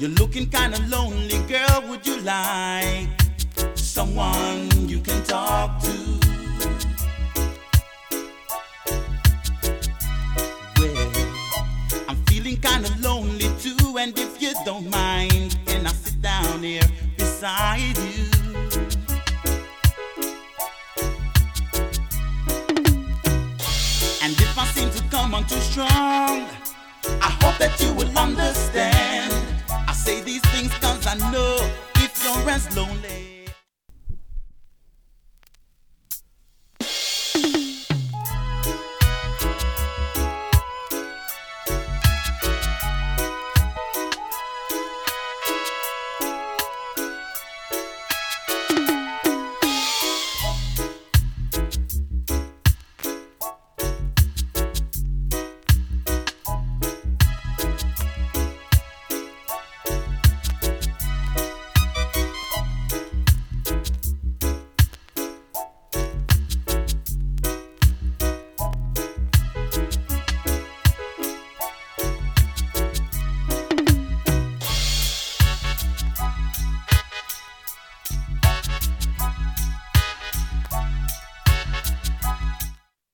You're looking kinda lonely, girl, would you like someone you can talk to? Well, I'm feeling kinda lonely too, and if you don't mind, can I sit down here beside you? And if I seem to come on too strong, I hope that you will understand. I say these things cause I know if you're as lonely